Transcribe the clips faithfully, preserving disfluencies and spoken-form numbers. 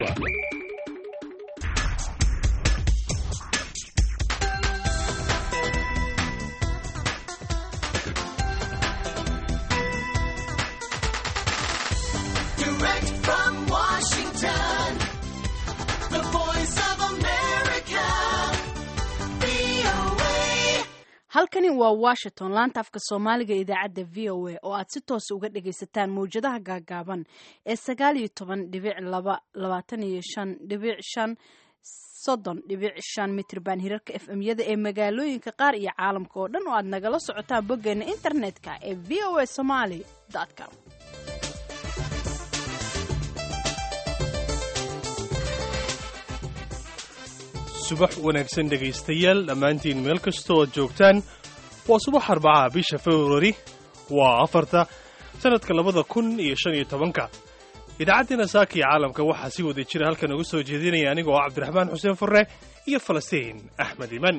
halkani waa Washington, laanta afka Soomaaliga idaacadda V O A oo aad si toos uga dhagaysataan mowjadaha gaagaaban ee sagaal iyo toban dhibic laba, labaatan iyo shan dhibic shan, soddon dhibic shan mitirban hirarka F M-yada ee magaalooyinka qaar iyo caalamka oo dhan oo aad nagala socotaan boggeena internetka ee v o a somali dot com. subax wanaagsan dhegaystayaal dhammaantiin meel kastoo aad joogtaan waa subax arbacaha bisha February waa afarta sanadka labada kun iyo shan iyo tobanka idaacaddeena saaka iyo caalamka waxaa si wada jira halkan ugu soo jeedinaya aniga oo Cabdiraxmaan Xuseen Furre iyo Falastiin Axmed Iman.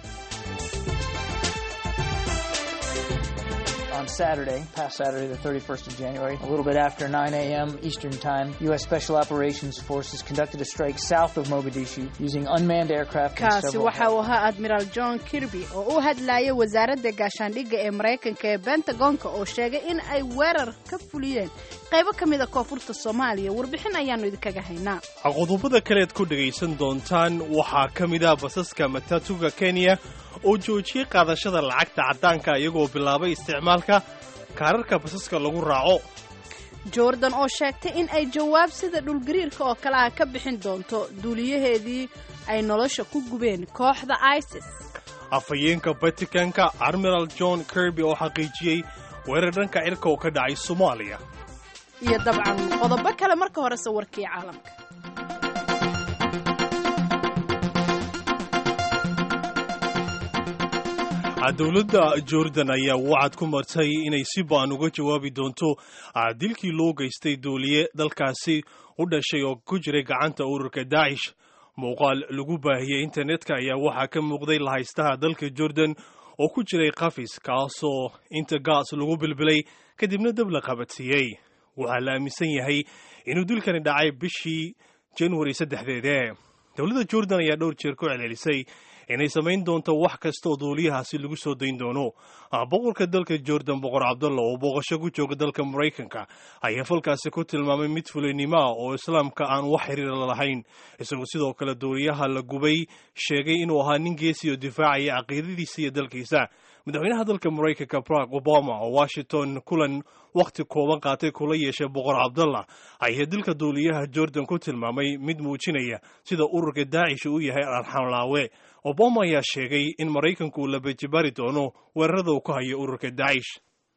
On Saturday, past Saturday, the thirty-first of January, a little bit after nine a m Eastern Time, U S Special Operations Forces conducted a strike south of Mogadishu using unmanned aircraft and kaasi several... waxa uu ahaa Admiral John Kirby oo u hadlayay wasaaradda gaashaandhigga ee Mareykanka ee Pentagonka oo sheegay in ay weerar ka fuliyeen qaybo ka mid ah koonfurta Soomaaliya. Warbixin ayaanu idinkaga haynaa. Qodobada kale aad ku dhagaysan doontaan waxaa ka mid ah basaska matatuga Kenya oo joojiyay qaadashada lacagta caddaanka iyagoo bilaabay isticmaalka kaararka basaska lagu raaco. Jordan oo sheegtay in ay jawaab sida dhulgariirka oo kale ah ka bixin doonto duuliyaheedii ay nolosha ku gubeen kooxda ISIS. Afhayeenka Vaticanka Admiral John Kirby oo xaqiijiyay weerar dhanka cirka oo ka dhacay Soomaaliya. iyo dabcan qodobo kale marka hore sawirkii caalamka. dowladda Jordan ayaa wacad ku martay inay si baan uga jawaabi doonto dilkii loo geystay duuliye dalkaasi u dhashay oo ku jiray gacanta ururka Daesh. Muuqaal lagu baahiyay internetka ayaa waxaa ka muuqday lahaystaha dalka Jordan oo ku jiray qafis kaasoo inta gaas lagu bilbilay kadibna dab la qabatiyay. waxaa la aaminsan yahay inuu dilkani dhacay bishii January saddexdeed. dowladda Jordan ayaa dhowr jeer ku celeelisay inay samayn doonto wax kasta oo duuliyahaasi lagu soo dayn doono. boqorka dalka Jordan boqor Cabdullah oo booqasho ku jooga dalka Mareykanka ayaa falkaasi ku tilmaamay mid fulinimo ah oo islaamka aan wax xiriir la lahayn, isagoo sidoo kale duuliyaha la gubay sheegay inuu ahaa nin geesi oo difaacaya caqiidadiisa iyo dalkiisa. madaxweynaha dalka Mareykanka Barack Obama oo Washington kulan waqti kooban qaatay kula yeeshay boqor Cabdullah ayaa dilka duuliyaha Jordan ku tilmaamay mid muujinaya sida ururka Daesh uu yahay arxamlaawe. Obama ayaa sheegay in Mareykanku la bajibari doono weerarada uu ka hayo ururka Daesh.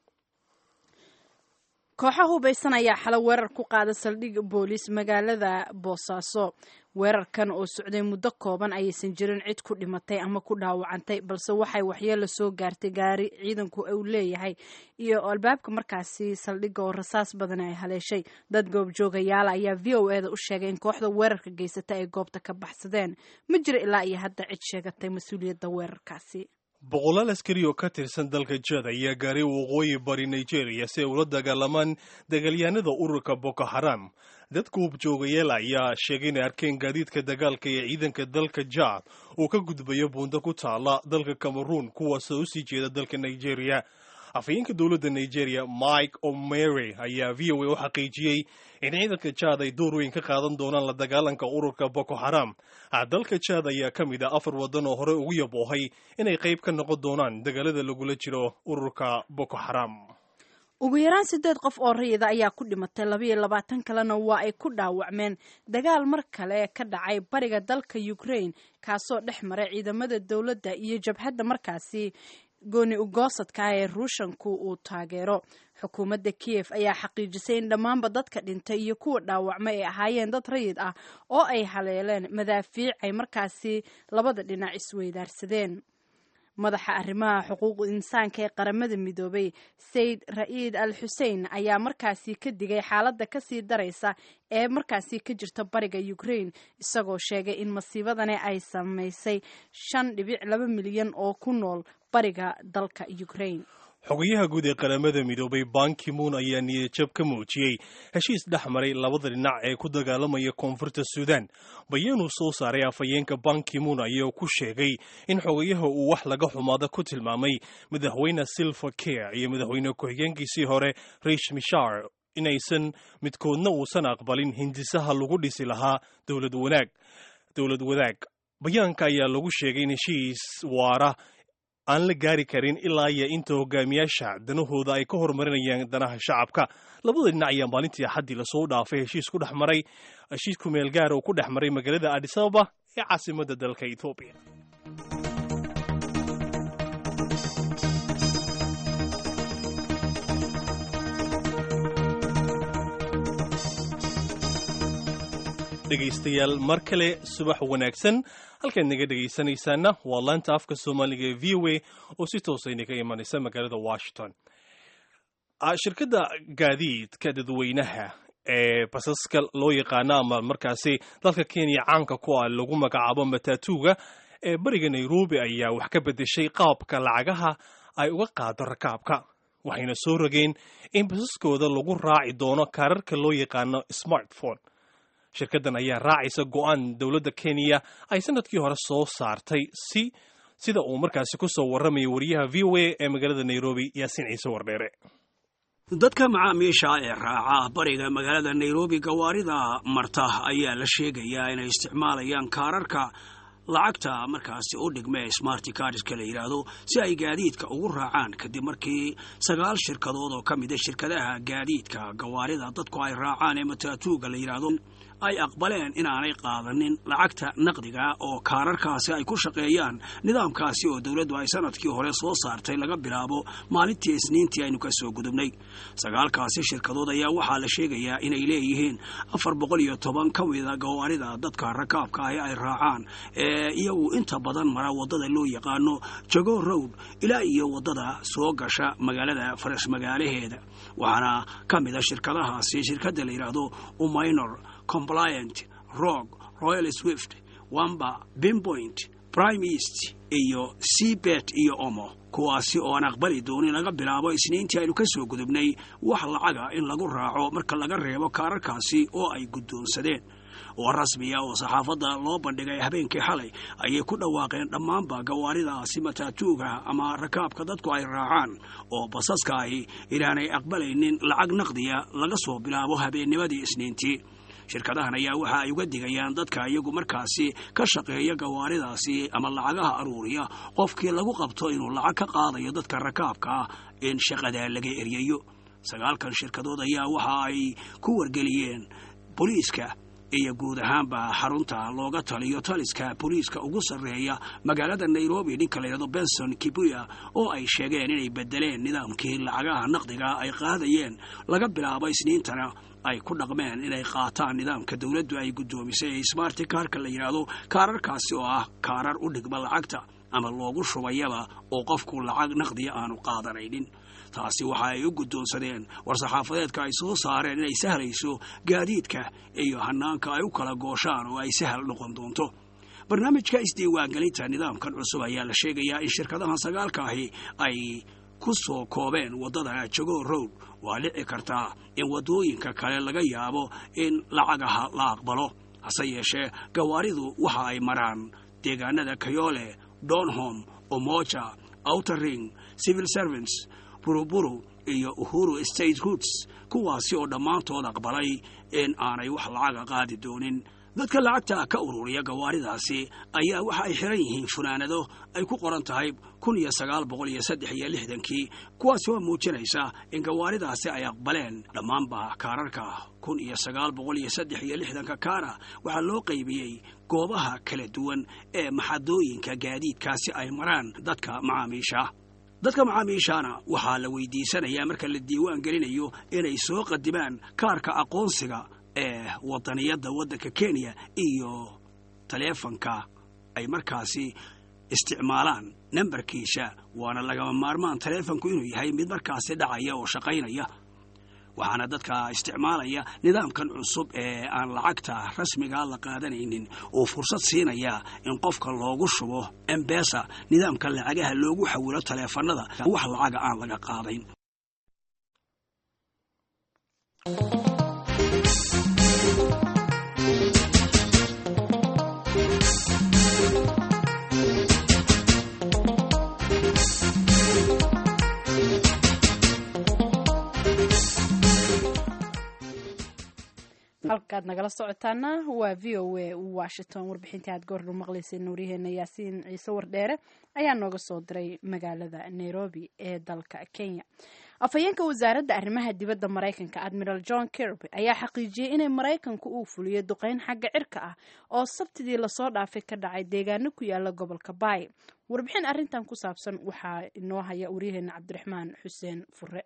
kooxaha hubaysan ayaa xalay weerar ku qaaday saldhig booliis magaalada Boosaaso. weerarkan oo socday muddo kooban ayaysan jirin cid ku dhimatay ama ku dhaawacantay, balse waxay waxyeello soo gaartay gaari ciidanku uu leeyahay iyo albaabka markaasi saldhigga oo rasaas badan ay haleeshay. dad goobjoogayaal ayaa V O A-da u sheegay in kooxda weerarka geysatay ay goobta ka baxsadeen. ma jiro ilaa iyo hadda cid sheegatay mas-uuliyadda weerarkaasi. boqolaal askari oo ka tirsan dalka Jad ayaa gaaray waqooyi bari Nigeria si ay ula dagaalamaan dagaalyahanada ururka Boko Haram. dadka goobjoogayaal ayaa sheegay inay arkeen gaadiidka dagaalka ee ciidanka dalka Jad oo ka gudbaya buunda ku taala dalka Cameroon kuwaasoo u sii jeeda dalka Nigeria. afhayeenka dowladda Nigeria Mike Omeri ayaa V O A u xaqiijiyay in ciidanka Jad ay door weyn ka qaadan doonaan la dagaalanka ururka Boko Haram. dalka Jad ayaa ka mid ah afar wadan oo hore ugu yaboohay inay qayb ka noqon doonaan dagaalada lagula jiro ururka Boko Haram. ugu yaraan sideed qof oo rayida ayaa ku dhimatay, laba iyo labaatan kalena waa ay ku dhaawacmeen dagaal mar kale ka dhacay bariga dalka Ukraine kaasoo dhex maray ciidamada dowladda iyo jabhadda markaasi gooni ugoosadka ee Ruushku uu taageero. xukuumadda Kiev ayaa xaqiijisay in dhammaanba dadka dhintay iyo kuwa dhaawacmay ay ahaayeen dad rayid ah oo ay haleeleen madaafiic ay markaasi labada dhinac isweydaarsadeen. madaxa arrimaha xuquuqda insaanka ee qaramada midoobay Said Raid Al-Hussein ayaa markaasi ka digay xaaladda ka sii daraysa ee markaasi ka jirta bariga Ukraine, isagoo sheegay in masiibadani ay saameysay shan dhibic laba milyan oo ku nool bariga dalka Ukraine. xogayaha guud ee qaramada midoobay Ban Ki-moon ayaa niyad-jab ka muujiyey heshiis dhex maray labada dhinac ee ku dagaalamaya koonfurta Suudaan. Bayaanuu soo saaray afhayeenka Ban Ki-moon ayaa ku sheegay in xogayaha uu wax laga xumaada ku tilmaamay madaxweyne Salva Kiir iyo madaxweyne ku-xigeenkiisii hore Riek Machar inaysan midkoodna uusan aqbalin hindisaha lagu dhisi lahaa dowlad wanaag dowlad wadaag. Bayaanka ayaa lagu sheegay in heshiis waara aan la gaari karin ilaa iyo inta hogaamiyaasha danahooda ay ka horumarinayaan danaha shacabka. Labada dhinac ayaa maalintii Axaddii la soo dhaafay heshiis ku dhex maray heshiis ku meel gaar oo ku dhex maray magaalada Addis Ababa ee caasimadda dalka Ethiopia. dhegaystayaal mar kale subax wanaagsan halkaad naga dhegaysanaysaana waa laanta afka Soomaaliga ee V O A oo si toos ah inaga imanaysa magaalada Washington. Shirkadda gaadiidka dadweynaha ee basaska loo yaqaano ama markaasi dalka Kenya caanka ku ah lagu magacaabo matatuga ee bariga Nairobi ayaa wax ka bedeshay qaabka lacagaha ay uga qaado rakaabka. Waxayna soo rogeen in basaskooda lagu raaci doono kaararka loo yaqaano smartphone. Shirkaddan ayaa raacaysa go'aan dowladda Kenya ay sanadkii hore soo saartay si sida uu markaasi ku soo warramay wariyaha V O A ee magaalada Nairobi Yaasiin Ciise Wardheere. dadka macaamiisha ee raaca bariga magaalada Nairobi gawaarida marta ayaa la sheegayaa inay isticmaalayaan kaararka lacagta markaasi u dhigmay smart cards kala yiraahdo si ay gaadiidka ugu raacaan kadib markii sagaal shirkadood oo ka mid ah shirkadaha gaadiidka gawaarida dadku ay raacaan ee matatuga la yiraahdo ay aqbaleen inaanay qaadanin lacagta naqdiga oo kaararkaasi ay ku shaqeeyaan nidaamkaasi oo dawladdu ay sanadkii hore soo saartay laga bilaabo maalintii Isniintii aynu ka soo gudubnay. sagaalkaasi shirkadood ayaa waxaa la sheegayaa inay leeyihiin afar boqol iyo toban ka mid ah gawaarida dadka rakaabka ah ay raacaan ee iyagu inta badan mara wadada loo yaqaano Jogoo Road ilaa iyo wadada soo gasha magaalada Faras magaalaheeda. waxaana ka mid ah shirkadahaasi shirkadda la yiraahdo Umaynor, Compliant, Rogue, Royal Swift, Wamba, Pinpoint, Prime East iyo Seabed iyo Omo, kuwaasi oo aan aqbali doonin laga bilaabo Isniintii aynu ka soo gudubnay wax lacaga in lagu raaco marka laga reebo kaararkaasi oo ay guddoonsadeen. oo rasmi ah oo saxaafadda loo bandhigay habeenkii xalay ayay ku dhawaaqeen dhammaanba gawaaridaasi matatuga ama rakaabka dadku ay raacaan oo basaska ay inaanay aqbalaynin lacag naqdiya laga soo bilaabo habeennimadii Isniintii. shirkadahan ayaa waxa ay uga digayaan dadka iyagu markaasi ka shaqeeya gawaaridaasi ama lacagaha aruuriya qofkii lagu qabto inuu lacag ka qaadayo dadka rakaabka ah in shaqada laga eriyayo. sagaalkan shirkadood ayaa waxa ay ku wargeliyeen booliiska iyo guud ahaanba xarunta looga taliyo taliska booliiska ugu sarreeya magaalada Nairobi ninka la yiraahdo Benson Kibuya oo ay sheegeen inay bedeleen nidaamkii lacagaha naqdiga ay qaadayeen laga bilaabo Isniintana ay ku dhaqmeen inay qaataan nidaamka dawladdu ay guddoomisay smart card la yiraahdo kaararkaasi oo ah kaarar u dhigma lacagta ama loogu shubayaba oo qofku lacag naqdi aanu qaadanaynin. taasi waxa ay u guddoonsadeen war saxaafadeedka ay soo saareen inay sahlayso gaadiidka iyo hanaanka ay u kala gooshaan oo ay sahal noqon doonto. barnaamijka isdiiwaangelinta nidaamkan cusub ayaa la sheegayaa in shirkadaha sagaalka ahi ay ku soo koobeen wadada Jogoo Road. waa dhici kartaa in wadooyinka kale laga yaabo in lacagaha la aqbalo, hase yeeshee gawaaridu waxa ay maraan deegaanada Kayole, Donholm, Umoja, Outer Ring, Civil Servants, Buruburu iyo Uhuru State Routes, kuwaasi oo dhammaantood aqbalay in aanay wax lacag qaadi doonin. dadka lacagta ka ururiya gawaaridaasi ayaa waxa ay xiran yihiin funaanado ay ku qoran tahay kun iyo sagaal boqol iyo saddex iyo lixdan-kii, kuwaas oo muujinaysa in gawaaridaasi ay aqbaleen dhammaanba kaararka kun iyo sagaal boqol iyo saddex iyo lixdan-ka kaara. waxaa loo qaybiyey goobaha kala duwan ee maxadooyinka gaadiidkaasi ay maraan dadka macaamiisha. dadka macaamiishana waxaa la weydiisanayaa marka la diiwaan gelinayo inay soo qadimaan kaarka aqoonsiga ee wadaniyada waddanka Kenya iyo taleefanka ay markaasi isticmaalaan nambarkiisa. waana laga maarmaan taleefanku inuu yahay mid markaasi dhacaya oo shaqaynaya. waxaana dadka isticmaalaya nidaamkan cusub ee aan lacagta rasmiga la qaadanaynin oo fursad siinaya in qofka loogu shubo M-Pesa nidaamka lacagaha loogu xawilo taleefanada wax lacaga aan laga qaadayn. halkaad nagala socotaana waa v o a Washington. warbixintii aad goor maqlaysay nuuriyeena Yaasiin Ciise Wardheere ayaa nooga soo diray magaalada Nairobi ee dalka Kenya. afhayeenka wasaaradda arrimaha dibadda Mareykanka Admiral John Kirby ayaa xaqiijiyay inay Mareykanku uu fuliyo duqeyn xagga cirka ah oo sabtidii la soo dhaafay ka dhacay deegaano ku yaala gobolka Bay. warbixin arrintan ku saabsan waxaa inoo haya wariyaheena Cabdiraxmaan Xuseen Fure.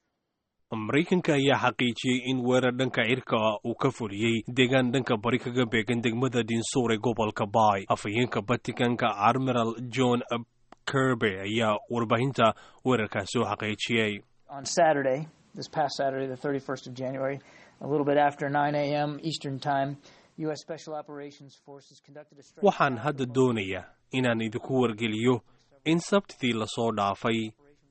Mareykanka ayaa xaqiijiyay in weerar dhanka cirka uu ka fuliyay deegaan dhanka bari kaga beegan degmada Dinsour ee gobolka Bay. afhayeenka Vaticanka Admiral John Kirby ayaa warbaahinta weerarkaasi u xaqiijiyay. On Saturday, this past Saturday, the thirty-first of January, a little bit after nine a m Eastern Time, U S Special Operations Forces conducted a strike. Waxaan hadda doonayaa inaan idinku wargeliyo in sabtidii la soo dhaafay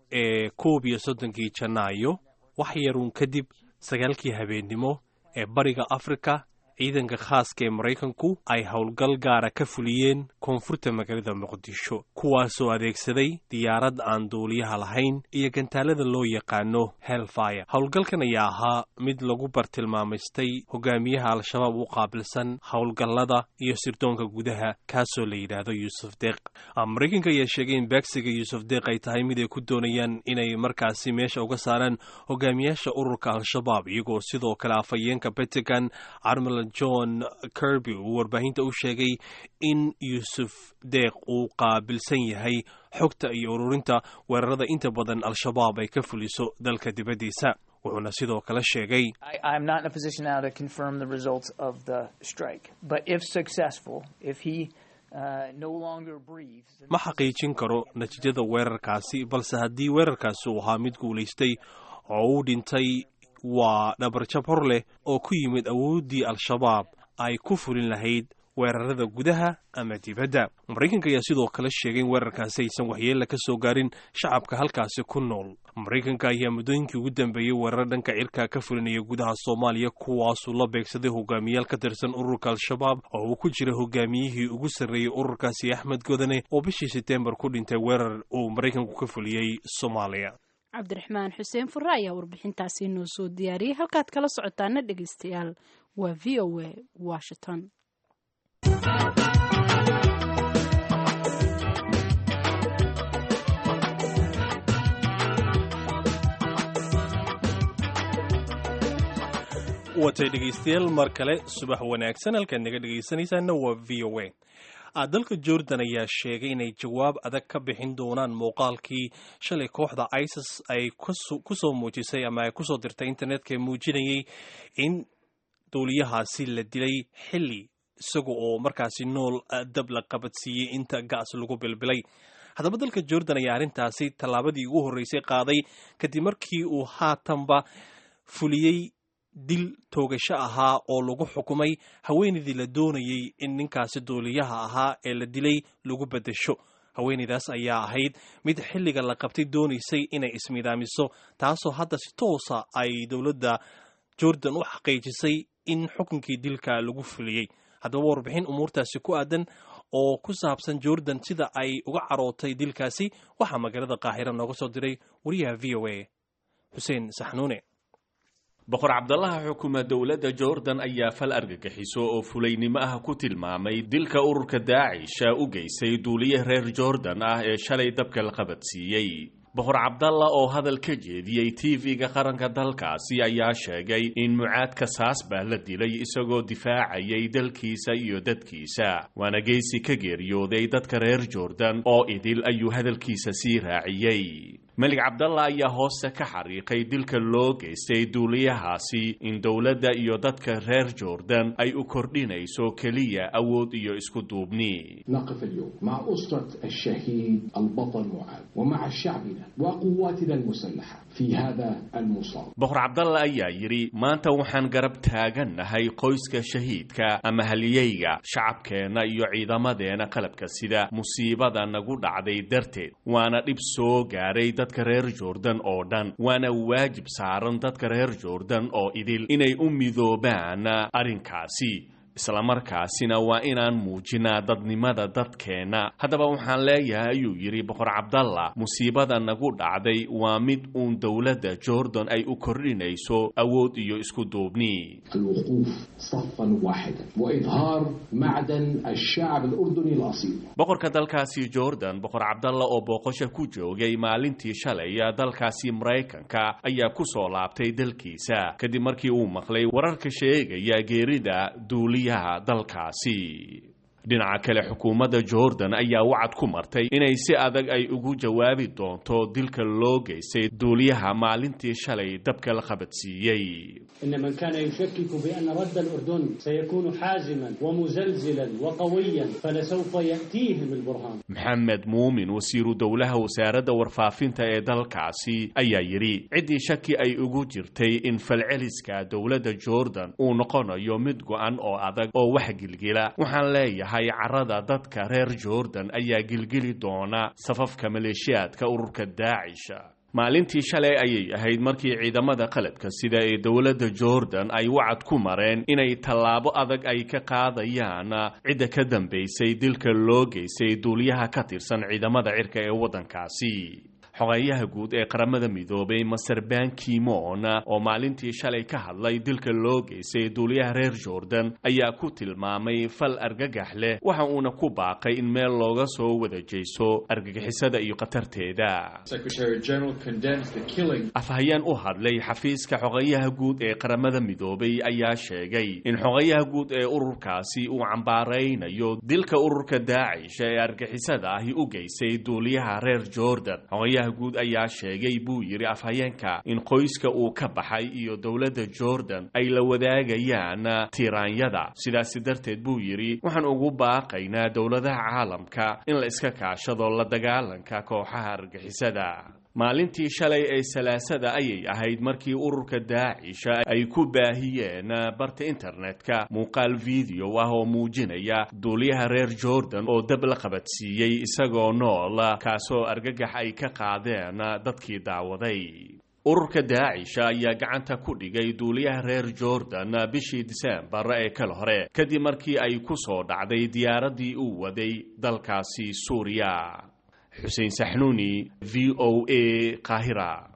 ee koob iyo soddonkii Janaayo wax yaruun kadib sagaalkii habeennimo ee bariga Afrika ciidanka khaaska ee Mareykanku ay howlgal gaara ka fuliyeen koonfurta magaalada Muqdisho kuwaasoo adeegsaday diyaarad aan duuliyaha lahayn iyo gantaalada loo yaqaano Hellfire. howlgalkan ayaa ahaa mid lagu bartilmaameystay hogaamiyaha Al-Shabaab u qaabilsan howlgallada iyo sirdoonka gudaha kaasoo la yidhaahdo Yusuf Deeq. Mareykanka ayaa sheegay in beegsiga Yusuf Deeq ay tahay mid ay ku doonayaan inay markaasi meesha uga saaraan hogaamiyaasha ururka Al-Shabaab iyagoo sidoo kale afhayeenka Pentagon Admiral John Kirby uu warbaahinta u sheegay in Yusuf Deeq uu qaabilsan yahay xogta iyo ururinta weerarada inta badan Al-Shabaab ay ka fuliso dalka dibadiisa. wuxuuna sidoo kale sheegay I'm not in a position now to confirm the results of the strike, but if successful, if he uh, no longer breathes. ma xaqiijin karo natiijada weerarkaasi, balse haddii weerarkaasi uu ahaa mid guulaystay oo uu dhintay waa dhabarjab hor leh oo ku yimid awooddii Al-Shabaab ay ku fulin lahayd weerarada gudaha ama dibadda. Mareykanka ayaa sidoo kale sheegay in weerarkaasi aysan waxyeello ka soo gaarin shacabka halkaasi ku nool. Mareykanka ayaa muddooyinkii ugu dambeeyey weerar dhanka cirka ka fulinaya gudaha Soomaaliya kuwaasuu la beegsaday hogaamiyaal ka tirsan ururka Al-Shabaab oo uu ku jira hogaamiyihii ugu sarreeyey ururkaasi Axmed Godane oo bishii September ku dhintay weerar uu Mareykanku ka fuliyey Soomaaliya. Cabdiraxmaan Xuseen Fure ayaa warbixintaasi noo soo diyaariyay. halkaad kala socotaana dhegeystayaal waa V O A Washington. watay dhegeystayaal mar kale subax wanaagsan halkaad naga dhegeysanaysaana waa V O A. dalka Jordan ayaa sheegay inay jawaab adag ka bixin doonaan muuqaalkii shalay kooxda ISIS ay ku soo muujisay ama ay ku soo dirtay internetka ee muujinayay in duuliyahaasi la dilay xilli isaga oo markaasi nool dab la qabadsiiyey inta gaas lagu bilbilay. haddaba dalka Jordan ayaa arrintaasi tallaabadii ugu horreysay qaaday kadib markii uu haatanba fuliyey dil toogasho ahaa oo lagu xukumay haweenaydii la doonayay in ninkaasi duuliyaha ahaa ee la dilay lagu bedesho. haweenaydaas ayaa ahayd mid xilliga la qabtay doonaysay inay ismidaamiso taasoo hadda si toosa ay dowladda Jordan u xaqiijisay in xukunkii dilka lagu fuliyey. haddaba warbixin umuurtaasi ku aadan oo ku saabsan Jordan sida ay uga carootay dilkaasi waxaa magaalada Qaahira nooga soo diray wariyaha V O A Xuseen Saxnuune. boqor cabdallaha xukuma dowladda Jordan ayaa fal argagixiso oo fulaynimo ah ku tilmaamay dilka ururka Daacish u geysay duuliye reer Jordan ah ee shalay dabka la qabadsiiyey. boqor cabdalla oo hadal ka jeediyey T V-ga qaranka dalkaasi ayaa sheegay in Mucaad Kasaas baa la dilay isagoo difaacayay dalkiisa iyo dadkiisa, waana geesi ka geeriyooday dadka reer Jordan oo idil ayuu hadalkiisa sii raaciyey. melig cabdalla ayaa hoose ka xariiqay dilka loo geystay duuliyahaasi in dowladda iyo dadka reer jordan ay u kordhinayso keliya awood iyo isku duubni نقف اليوم مع أسرة الشهيد البطل معاذ ومع شعبنا وقواتنا المسلحة في هذا المصاب. boqor cabdalla ayaa yidhi maanta waxaan garab taagannahay qoyska shahiidka ama haliyeyga shacabkeenna iyo ciidamadeena qalabka sida musiibada nagu dhacday darteed waana dhib soo gaaray dadka reer jordan oo dhan waana waajib saaran dadka reer jordan oo idil inay u midoobaan arrinkaasi isla markaasina waa inaan muujinaa dadnimada dadkeenna haddaba waxaan leeyahay ayuu yidhi boqor cabdalla musiibada nagu dhacday waa mid uun dowladda jordan ay u kordhinayso awood iyo isku duubni الوقوف صفا واحدا وإظهار معدن الشعب الأردني الأصيل. boqorka dalkaasi jordan boqor cabdalla oo booqasho ku joogay maalintii shalay dalkaasi maraykanka ayaa ku soo laabtay dalkiisa kadib markii uu maqlay wararka sheegaya geerida duuliya dalkaasi dhinaca kale xukuumadda jordan ayaa wacad ku martay inay si adag ay ugu jawaabi doonto dilka loo geystay duuliyaha maalintii shalay dabka la qabadsiiyey إن من كان يشكك بأن رد الأردن سيكون حازما ومزلزلا وقويا فلسوف يأتيهم البرهان. محمد مومن وزير دولها وسارة ورفافينتا ee dalkaasi ayaa yiri cidii shaki ay ugu jirtay in falceliska dowladda Jordan uu noqonayo mid go'an oo adag oo wax gilgila waxaan leeyahay carada dadka reer Jordan ayaa gilgili doona safafka maleeshiyaadka ururka Daesh. maalintii shalay ayay ahayd markii ciidamada qaladka sida ee dowladda Jordan ay wacad ku mareen inay tallaabo adag ay ka qaadayaan cid ka dambeysay dilka loo geystay duuliyaha ka tirsan ciidamada cirka ee wadankaasi. xogayaha guud ee qaramada midoobay Masar Ban Ki-moon oo maalintii shalay ka hadlay dilka loo geystay duuliyaha reer Jordan ayaa ku tilmaamay fal argagax leh waxa uuna ku baaqay in meel looga soo wada jeeso argagixisada iyo qatarteeda. Secretary General condemns the killing. afhayeen u hadlay xafiiska xogayaha guud ee qaramada midoobay ayaa sheegay in xogayaha guud ee ururkaasi uu cambaaraynayo dilka ururka Daesh ee argagixisada ahi u geystay duuliyaha reer Jordan. xogayaha guud ayaa sheegay buu yiri afhayeenka in qoyska uu ka baxay iyo dowladda Jordan ay la wadaagayaan tiraanyada sidaas darteed buu yiri waxaan ugu baaqaynaa dowladaha caalamka in la iska kaashado la dagaalanka kooxaha argagixisada. maalintii shalay ee salaasada ayay ahayd markii ururka Daesh ay ku baahiyeen barta internetka muuqaal video ah oo muujinaya duuliyaha reer Jordan oo dab la qabadsiiyay isagoo nool kaasoo argagax ay ka qaadeen dadkii daawaday. ururka Daesh ayaa gacanta ku dhigay duuliyaha reer Jordan bishii December ee kala hore kadib markii ay ku soo dhacday diyaaradii uu waday dalkaasi Suuriya. حسين سحنوني في أو إي قاهرة.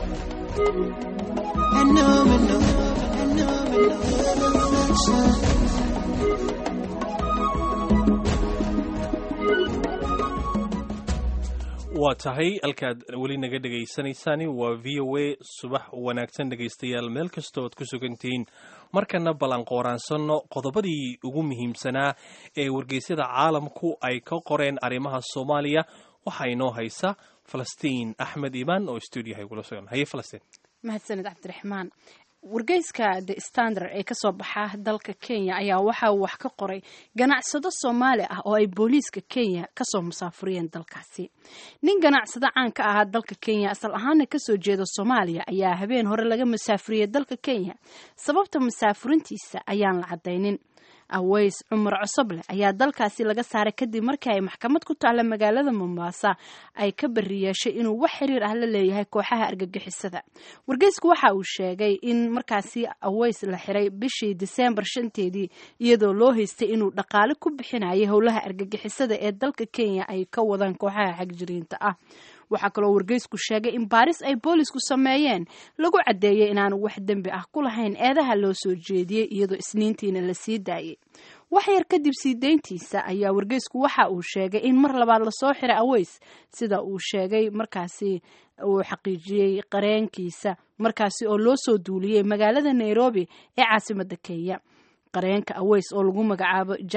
waa tahay halkaad weli naga dhagaysanaysaan waa V O A subax wanaagsan dhagaystayaal meel kasta ood ku sugantihiin markana ballan qooraansano qodobadii ugu muhiimsanaa ee wargeysyada caalamku ay ka qoreen arrimaha Soomaaliya. waxaa inoo haysa Falastiin Axmed Iimaan oo stuudiyaha igula sugan. haye Falastiin. mahadsanid Cabdiraxmaan. wargeyska The Standard ee kasoo baxa dalka Kenya ayaa waxa uu wax ka qoray ganacsado Soomaali ah oo ay booliiska Kenya kasoo musaafuriyeen dalkaasi. nin ganacsado caan ka ah dalka Kenya asal ahaan kasoo jeeda Soomaaliya ayaa habeen hore laga musaafuriyay dalka Kenya. sababta musaafurintiisa ayaan la cadeynin. Aways Cumar Cosoble ayaa dalkaasi laga saaray kadib markii ay maxkamad ku taala magaalada Mombasa ay ka bariyeeshay inuu wax xiriir ah la leeyahay kooxaha argagixisada. wargeysku waxa uu sheegay in markaasi Aways la xiray bishii December shanteedii iyadoo loo haystay inuu dhaqaale ku bixinayay howlaha argagixisada ee dalka Kenya ay ka wadaan kooxaha xagjiriinta ah. waxaa kaloo wargeysku sheegay in baaris ay boolisku sameeyeen lagu cadeeyay inaanu wax dambi ah ku lahayn eedaha loo soo jeediyay iyadoo isniintiina la sii daayay. wax yar kadib sii deyntiisa ayaa wargeysku waxa uu sheegay in mar labaad la soo xiray Aways sida uu sheegay markaasi uu xaqiijiyay qareenkiisa markaasi oo loo soo duuliyay magaalada Nairobi ee caasimadda Kenya. qareenka Aways oo lagu magacaabo Jared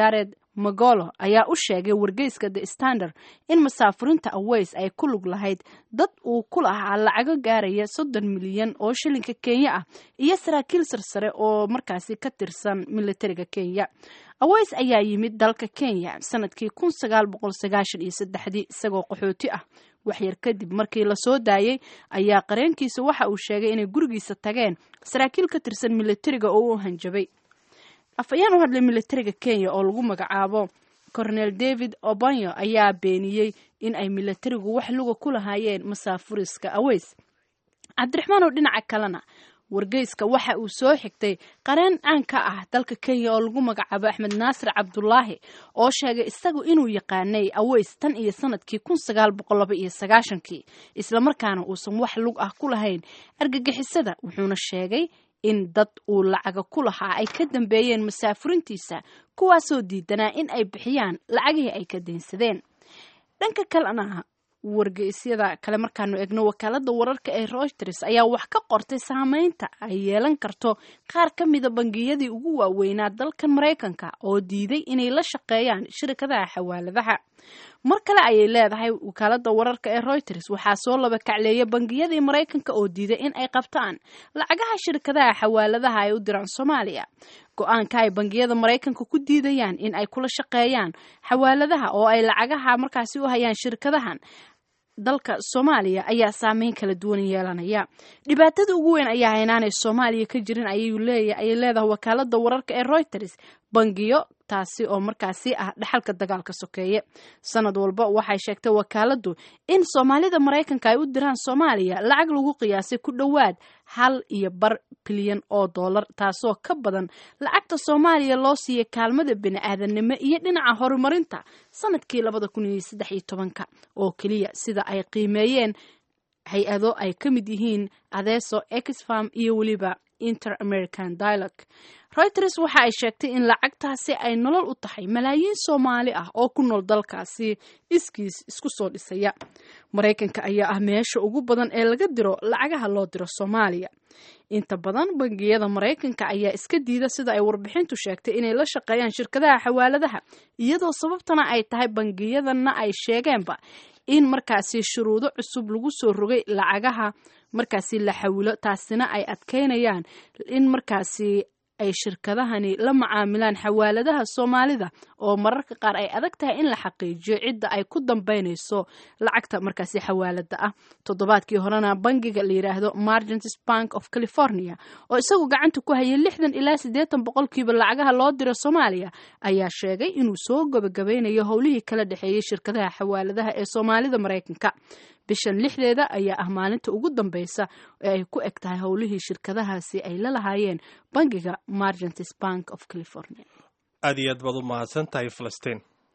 magolo ayaa u sheegay wargeyska The Standard in masaafurinta Aways ay ku lug lahayd dad uu ku lahaa lacago gaaraya soddon milyan oo shilinka Kenya ah iyo saraakiil sarsare oo markaasi ka tirsan militariga Kenya. Aways ayaa yimid dalka Kenya sanadkii kun sagaal boqol sagaashan iyo saddex isagoo qaxooti ah. waxyar kadib markii la soo daayay ayaa qareenkiisa waxa uu sheegay inay gurigiisa tageen saraakiil ka tirsan militariga oo u hanjabay. afayaan u hadlay militariga Kenya oo lagu magacaabo Colonel David Obanyo ayaa beeniyay in ay militarigu wax luga ku lahaayeen masaafuriska Aways. Cabdiraxmaan oo dhinaca kalena wargeyska waxa uu soo xigtay qareen aan ka ah dalka Kenya oo lagu magacaabo Axmed Naasir Cabdullaahi oo sheegay isagu inuu yaqaanay Aways tan iyo sanadkii kun sagaal boqol laba iyo sagaashan isla markaana uusan wax lug ah ku lahayn argagixisada, wuxuuna sheegay in dad uu lacaga ku lahaa ay ka dambeeyeen masaafurintiisa kuwaasoo diidanaa in ay bixiyaan lacagihii ay ka deynsadeen. dhanka kalena wargeysyada kale markaanu eegno wakaalada wararka ee Reuters ayaa wax ka qortay saameynta ay yeelan karto qaar ka mid ah bangiyadii ugu waaweynaa dalkan Mareykanka oo diiday inay la shaqeeyaan shirkadaha xawaaladaha. mar kale ayay leedahay wakaalada wararka ee Reuters waxaa soo laba kacleeyay bangiyadii Mareykanka oo diiday in ay qabtaan lacagaha shirkadaha xawaaladaha ay u diraan Soomaaliya. go'aanka ay bangiyada Mareykanka ku diidayaan in ay kula shaqeeyaan xawaaladaha oo ay lacagaha markaasi u hayaan shirkadahan dalka Soomaaliya ayaa saameyn kala duwan yeelanaya. dhibaatada ugu weyn ayaa haynaanay Soomaaliya ka jirin ayay leeyahay ay leedahay wakaalada wararka ee Reuters bangiyo taasi oo markaasi ah dhaxalka dagaalka sokeeye. sanad walba waxay sheegtay wakaaladu in Soomaalida Mareykanka ay u diraan Soomaaliya lacag lagu qiyaasay ku dhawaad hal iyo bar bilyan oo dollar taasoo ka badan lacagta Soomaaliya loo siiyay kaalmada bini'aadanimo iyo dhinaca horumarinta sanadkii laba kun iyo saddex iyo toban oo kaliya sida ay qiimeeyeen hay-ado ay ka mid yihiin Adeso, Oxfam iyo waliba Inter-American Dialogue. Reuters waxa ay sheegtay in lacagtaasi ay nolol u tahay malaayiin Soomaali ah oo ku nool dalkaasi iskiis isku soo dhisaya. Mareykanka ayaa ah meesha ugu badan ee laga diro lacagaha loo diro Soomaaliya. inta badan bangiyada Mareykanka ayaa iska diida sida ay warbixintu sheegtay inay la shaqeeyaan shirkadaha xawaaladaha iyadoo sababtana ay tahay bangiyadana ay sheegeenba in markaasi shuruudo cusub lagu soo rogay lacagaha markaasi la xawilo taasina ay adkeynayaan in markaasi ay shirkadahani la macaamilaan xawaaladaha Soomaalida oo mararka qaar ay adag tahay in la xaqiijiyo cidda ay ku dambeynayso lacagta markaasi xawaalada ah. toddobaadkii horena bangiga la yiraahdo Emergency Bank of California oo isagu gacanta ku hayay lixdan ilaa siddeetan boqolkiiba lacagaha loo diro Soomaaliya ayaa sheegay inuu soo gabagabeynayo howlihii kala dhaxeeyay shirkadaha xawaaladaha ee Soomaalida Mareykanka. bishan lixdeeda ayaa ah maalinta ugu dambeysa ee ay ku eg tahay howlihii shirkadahaasi ay la lahaayeen bangiga Emergency Bank of California. aad iyo aad baad u mahadsan tahay Falastiin.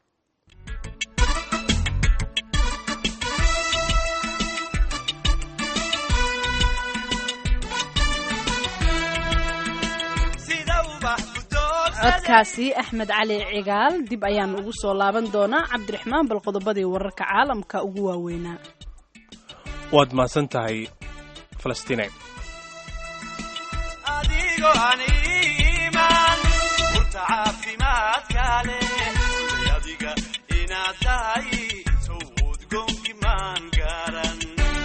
codkaasi Axmed Cali Cigaal dib ayaan ugu soo laaban doonaa. Cabdiraxmaan bal qodobadii wararka caalamka ugu waaweynaa. waad mahadsan tahay Falastiin. adigo aan iimaan urta caafimaad kale adiga inaad tahay sawd gonki maan garan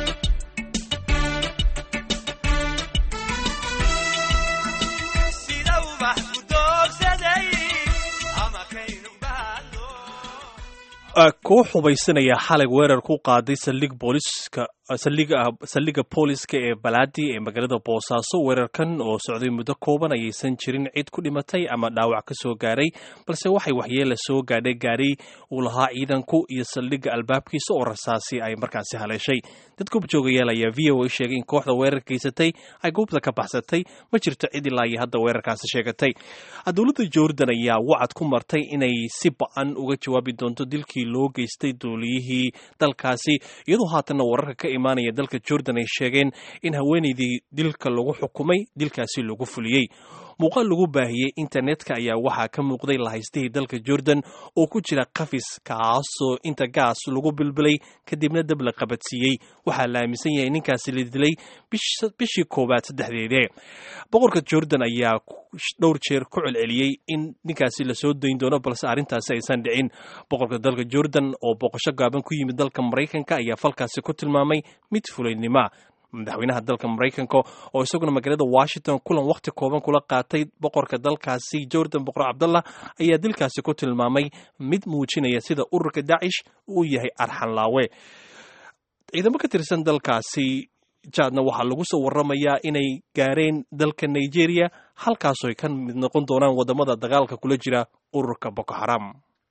sida ubax ku doogsaday ama kaynu baalo koox hubaysanaya xalay weerar ku qaaday saldhig booliska saldhiga saldhiga booliska ee Baladi ee magaalada Boosaaso. weerarkan oo socday muddo kooban ayaysan jirin cid ku dhimatay ama dhaawac ka soo gaaray balse waxay waxyeelo soo gaadhay gaari uu lahaa ciidanku iyo saldhiga albaabkiisa oo rasaasi ay markaasi haleeshay. dadka joogayaal ayaa V O A sheegay in kooxda weerarkaysatay ay goobta ka baxsatay ma jirto cid ilaa iyo hadda weerarkaasi sheegatay. dowladda Jordan ayaa wacad ku martay inay si ba'an uga jawaabi doonto dilkii loo geystay duuliyihii dalkaasi iyadoo haatan wararka ka imaanaya dalka Jordan ay sheegeen in haweeneydii dilka lagu xukumay dilkaasi lagu fuliyay. muuqaal lagu baahiyey internetka ayaa waxaa ka muuqday lahaystihii dalka jordan oo ku jira qafis kaasoo inta gaas lagu bilbilay kadibna dab la qabadsiiyey waxaa la aaminsan yahay ninkaasi la dilay bishii koowaad saddexdeedee boqorka jordan ayaa dhowr jeer ku celceliyey in ninkaasi lasoo dayn doono balse arrintaasi aysan dhicin boqorka dalka jordan oo booqasho gaaban ku yimid dalka maraykanka ayaa falkaasi ku tilmaamay mid fulaynima madaxweynaha dalka maraykanka oo isaguna magaalada washington kulan wakhti kooban kula qaatay boqorka dalkaasi jordan boqor cabdallah ayaa dilkaasi ku tilmaamay mid muujinaya sida ururka daacish uu yahay arxanlaawe ciidamo ka tirsan dalkaasi jaadna waxaa lagu soo waramayaa inay gaareen dalka nigeria halkaasoo ay ka mid noqon doonaan wadamada dagaalka kula jira ururka boko haram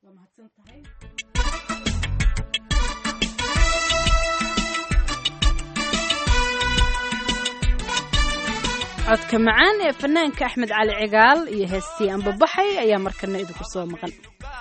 codka macaan ee fanaanka axmed cali cigaal iyo heestii anbabaxay ayaa markana idinku soo maqan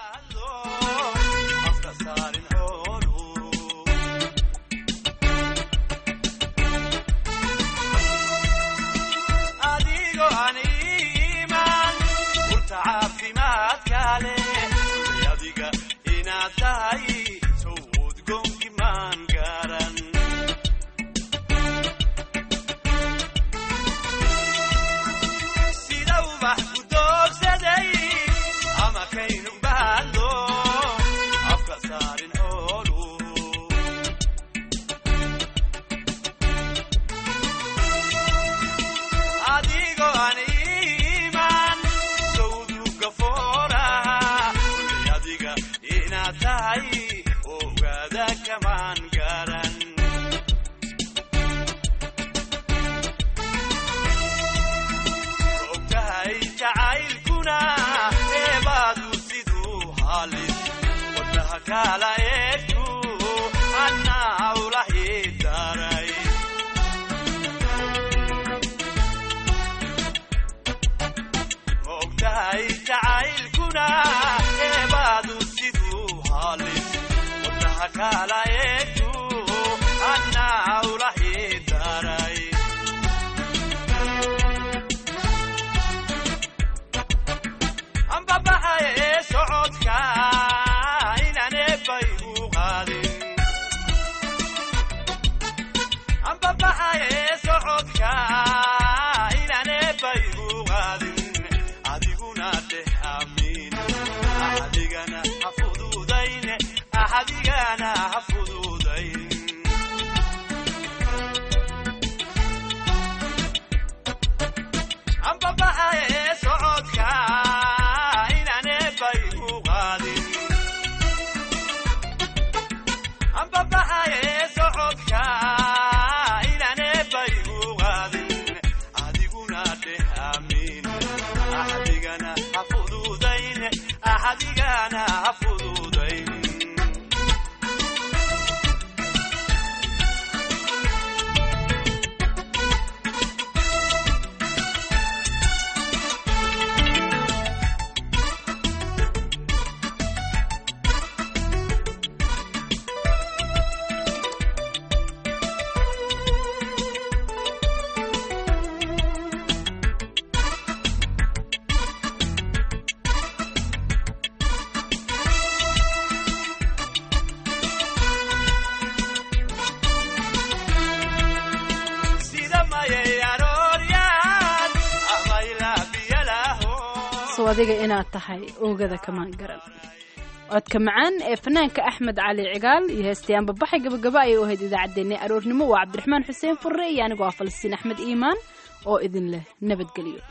adiga inaad tahay oogada kamaan garan codka macaan ee fanaanka axmed cali cigaal iyo heestii anbabaxay gabagaba ayay u ahayd idaacaddeenna aroornimo waa cabdiraxmaan xuseen furre iyo anigoo ah falastiin axmed iimaan oo idin leh nabadgelyo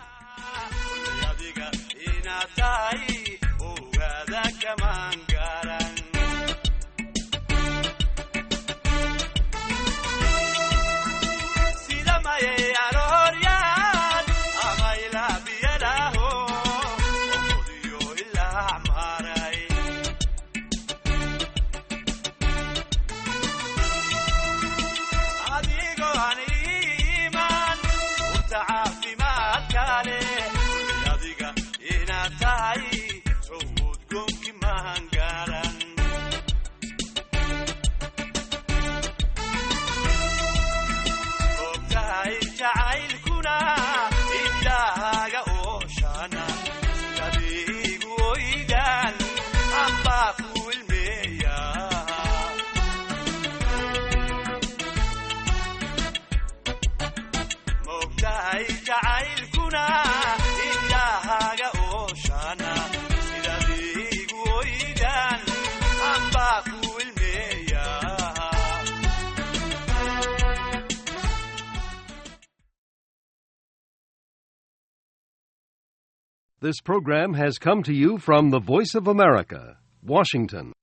عافي ما كان This program has come to you from the Voice of America, Washington.